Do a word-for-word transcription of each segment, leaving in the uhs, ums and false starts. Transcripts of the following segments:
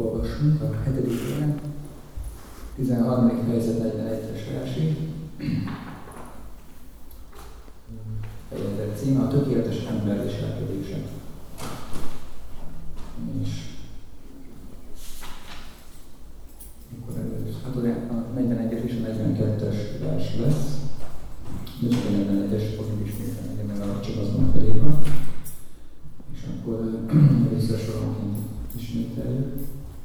olvassunk a hetedik éven, tizenharmadik fejezet negyvenegyes versig. Fejezet címe a tökéletes ember viselkedése. És akkor először a negyvenegyes és a negyvenkettes vers lesz. De csak a negyvenegyes fogjuk ismételni, legyen meg csak azon a felében. És akkor először soronként ismételjük.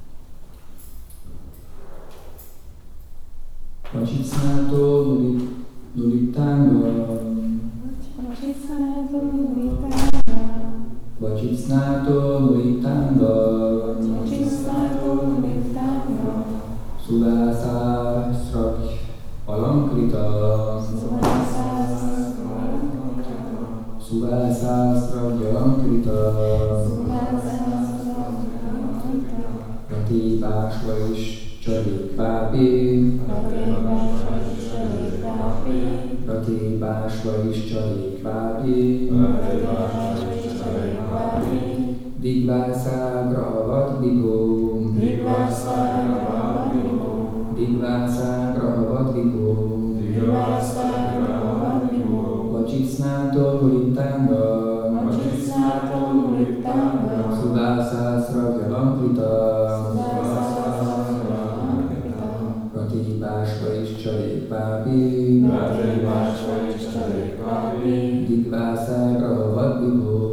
Vacitsznato nulitanga Vacitsznato nulitanga Vacitsznato nulitanga Vacitsznato nulitanga Suvasasrak alankrita Suvasasrak alankrita Ratibásva is csalékvápi Ratibásva is csalékvápi Digvászágra vadvigó Digvászágra vadvigó Vacitsznato nulitanga Suvasasra alankrita Ratibásva is csalékvápi Digvászágra vadvigó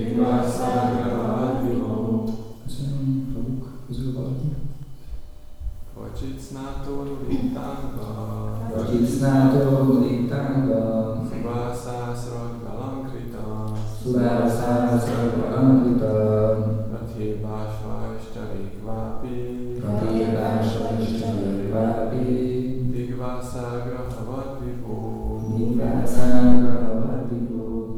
Köszönöm, maguk közül valaki. Vacitsznato nulitanga Vacitsznato nulitanga Suvasasra alankrita Suvasasra alankrita Ratibásva is csalékvápi Ratibásva is csalékvápi Digvászágra vadvigó Digvászágra vadvigó.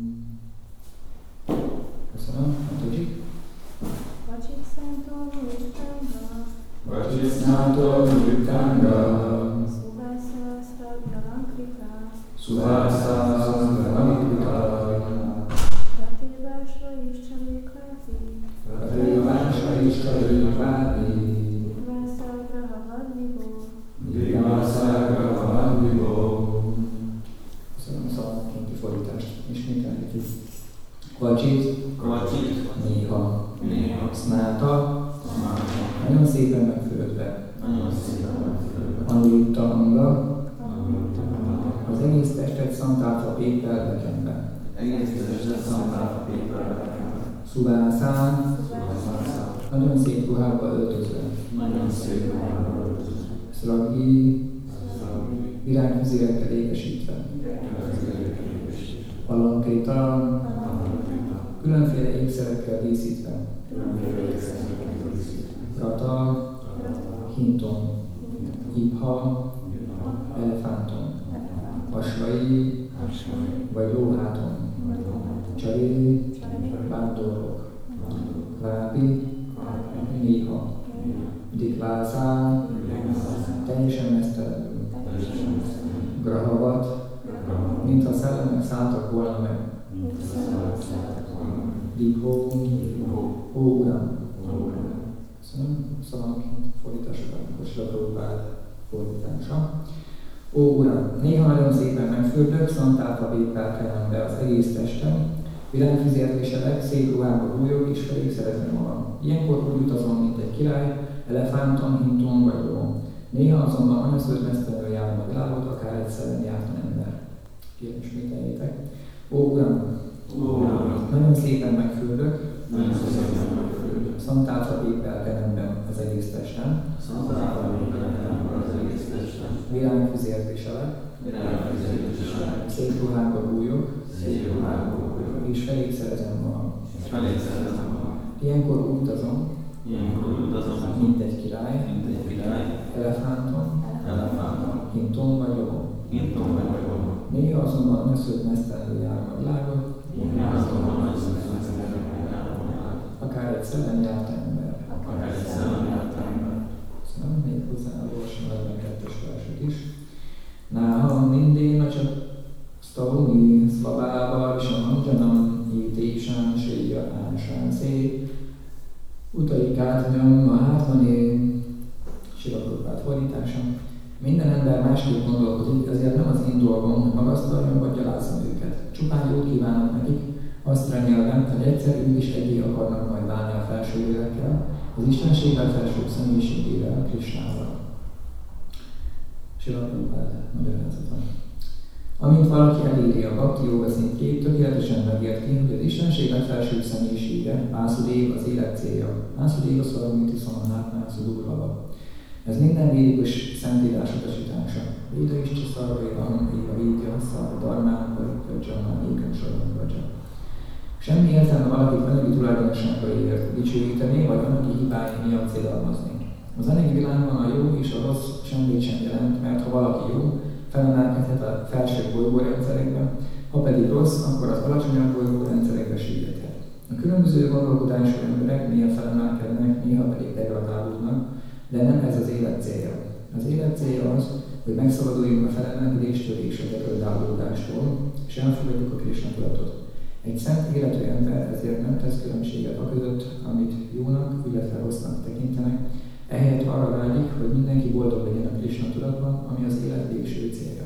Köszönöm, Antoji. Vacitsznato nulitanga Vacitsznato nulitanga Suvasasra alankrita Suvasasra alankrita Ratibásva is csalékvápi Ratibásva is csalékvápi Digvászágra vadvigó Digvászágra vadvigó. Köszönöm a szavakinti fordítást. Ismételjük. Vacsit, néha, sznáta, nagyon szépen megfürödve, anulitanga, az egész testet szantálva péppel bekenve. Szuvászán, nagyon szép ruhába öltözve. Szraggi, virágfüzérekkel ékesítve. Alankrita, különféle ékszerekkel díszítve. Rata, hinton, ibha, elefánton, vasvai, vagy lóháton, csaré, vándorlók, vápi, néha, dikvászán, teljesen mesztelenül, grahavat, mintha szellemek szálltak volna meg. Dikho, ó Uram. Köszönöm, szavanként fordításokat, Kosila Prabhupád fordítása. Ó Uram, néha nagyon szépen megfürdök, szantálva véppel kelem be az egész testem, virágfüzért viselek, szép ruhába bújok, és felé szeretem magam. Ilyenkor úgy utazom, mint egy király, elefánton, hinton vagy lovon. Néha azonban anyaszült mesztelenül járom a világot, akár egy szellemi jártan ember. Kérem, ismételjétek. Ó Uram, nagyon szépen megfürdök, szantálva véppel kelem be az egész testem, virágfüzért viselek, szép ruhába bújok, és felé szerezem magam. Ilyenkor úgy utazom, mint egy király, elefánton, hinton vagy lovon. Néha azonban anyaszült mesztelenül járom a világot, akár egy szellemi járt ember. Köszönöm, még hozzá olvasom a negyvenkettes verset is. Náha mindén csak sztavuni szlavával samanjanam ítésán séja ásán szép. Utaikát nyom mahát fordítása. Minden ember másképp gondolkodik, ezért nem az én dolgom, hogy magasztaljam vagy gyalázzam őket. Csupán jót kívánok nekik, azt remélem, hogy egyszer ők is egyé akarnak majd válni a felső lélekkel, az Istenséggel felső személyiségével, Krisnával. Srila Prabhupád magyarázata. Amint valaki eléri a bhakti jóga szintjét, tökéletesen megérti, hogy az Istenség legfelsőbb személyisége, Vásudév az élet célja. Vásudév a szarvamiti szamahátmá szudurlava. Ez minden védikus szentírás utasítása. Véda is csaszarvaivam, éva védja, szarva darmán, vagy dzsamán, éken soron vagya. Semmi értelme valakit anyagi tulajdonságaiért dicsőíteni, vagy anyagi hibái miatt célalmazni. Az anyagi világban a jó és a rossz semmit sem jelent, mert ha valaki jó, felemelkedhet a felsőbb bolygórendszerekben, ha pedig rossz, akkor az alacsonyabb bolygórendszerekbe süllyedhet. A különböző gondolkodású emberek néha felemelkednek, néha pedig degradálódnak, de nem ez az élet célja. Az élet célja az, hogy megszabaduljunk a felemelkedéstől és a degradálódástól, és elfogadjuk a Krisna tudatot. Egy szent életű ember ezért nem tesz különbséget a között, amit jónak, illetve rossznak tekintenek, ehelyett arra vágyik, hogy mindenki boldog legyen a Krisna tudatban, ami az élet végső célja.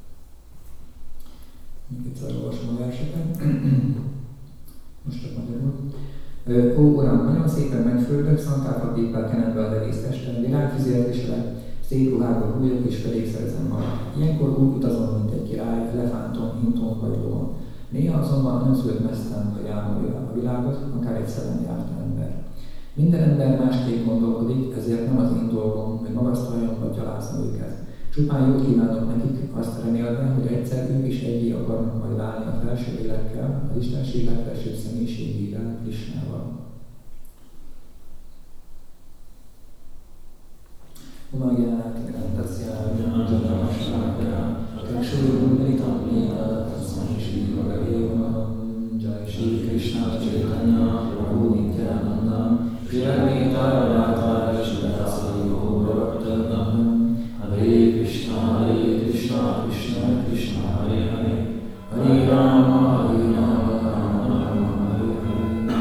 Még egyszer olvasom a verseket. Most csak magyarul. Ó, Uram, nagyon szépen megföldök, szantáfaktéppel kenem be az egész testem, világfüzértésre, szép ruhába hújok és felékszerzem magam. Ilyenkor úgy utazom, mint egy király, elefánton, hinton vagy lovon. Néha azonban önződ mesztelenül járna a világot, akár egy szellen járt ember. Minden ember másképp gondolkodik, ezért nem az én dolgom, hogy magasztaljam vagy gyalázzam őket. Csupán jót kívánok nekik, azt remélve, hogy egyszer ők is egyé akarnak majd válni a felső lélekkel, az Istenség legfelsőbb személyiségével, Krisnával. Umagyának rendezzjál, Janajanamasnákjá, Teksúrundritam Léna, Szansi Magavéva, Jai Shri Krishna Chaitanya, Prabhu Nityananda, Shri-Advaita Radha Shri-Dasari Gaura-Bhaktadam, Hare Krishna, Hare Krishna, Krishna Krishna, Hare Hare, Hare Rama, Hare Rama, Rama Rama, Hare Hare.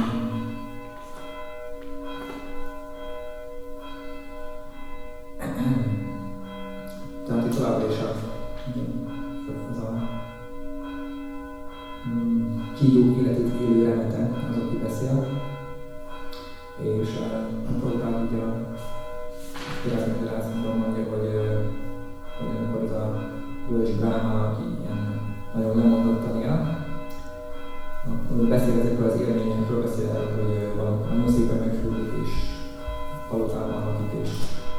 Tehát itt továbbra is a, az a kígyók életét élő remete az, aki beszél, és a Prabhupád ugye a korábbi magyarázatban mondja, hogy, hogy amikor ez a bölcs Brahma, aki ilyen nagyon lemondottan él, akkor beszél ezekről az élményekről, beszél erről, hogy valami nagyon szépen megfordult és palotában lakik, és